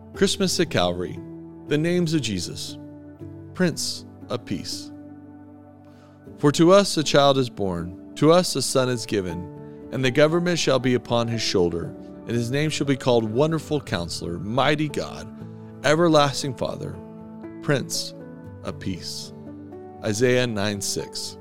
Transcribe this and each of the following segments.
Christmas at Calvary, the names of Jesus, Prince of Peace. For to us a child is born, to us a son is given, and the government shall be upon his shoulder, and his name shall be called Wonderful Counselor, Mighty God, Everlasting Father, Prince of Peace. Isaiah 9:6.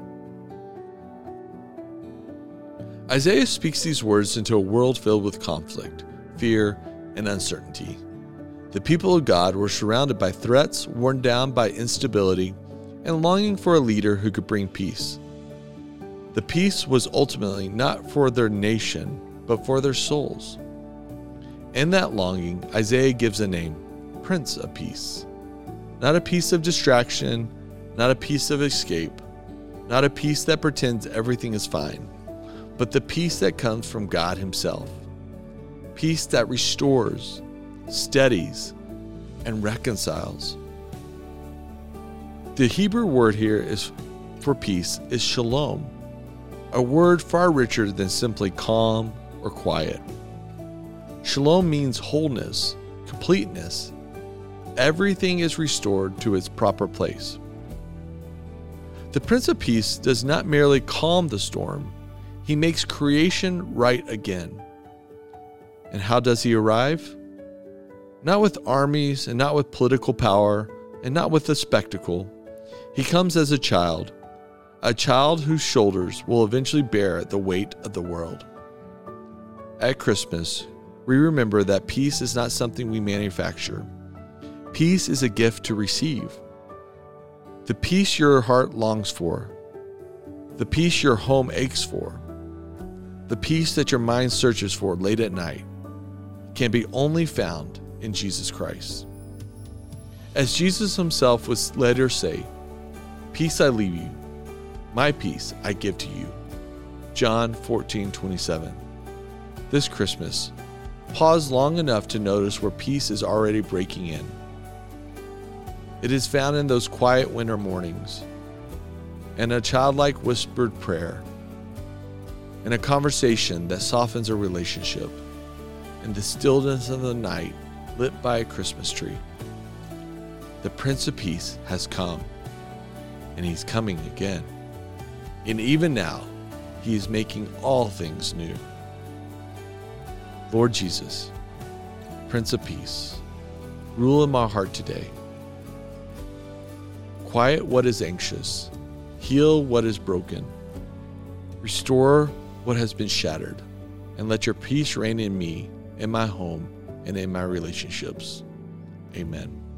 Isaiah speaks these words into a world filled with conflict, fear, and uncertainty. The people of God were surrounded by threats, worn down by instability, and longing for a leader who could bring peace. The peace was ultimately not for their nation, but for their souls. In that longing, Isaiah gives a name, Prince of Peace. Not a peace of distraction, not a peace of escape, not a peace that pretends everything is fine, but the peace that comes from God Himself. Peace that restores, steadies, and reconciles. The Hebrew word here for peace is shalom, a word far richer than simply calm or quiet. Shalom means wholeness, completeness. Everything is restored to its proper place. The Prince of Peace does not merely calm the storm, He makes creation right again. And how does He arrive? Not with armies and not with political power and not with a spectacle. He comes as a child whose shoulders will eventually bear the weight of the world. At Christmas, we remember that peace is not something we manufacture. Peace is a gift to receive. The peace your heart longs for, the peace your home aches for, the peace that your mind searches for late at night can be only found in Jesus Christ. As Jesus Himself would later say, "Peace I leave you, my peace I give to you." John 14:27. This Christmas, pause long enough to notice where peace is already breaking in. It is found in those quiet winter mornings, in a childlike whispered prayer, in a conversation that softens a relationship, in the stillness of the night lit by a Christmas tree. The Prince of Peace has come, and He's coming again. And even now, He is making all things new. Lord Jesus, Prince of Peace, rule in my heart today. Quiet what is anxious, heal what is broken, restore what has been shattered, and let your peace reign in me, in my home, and in my relationships. Amen.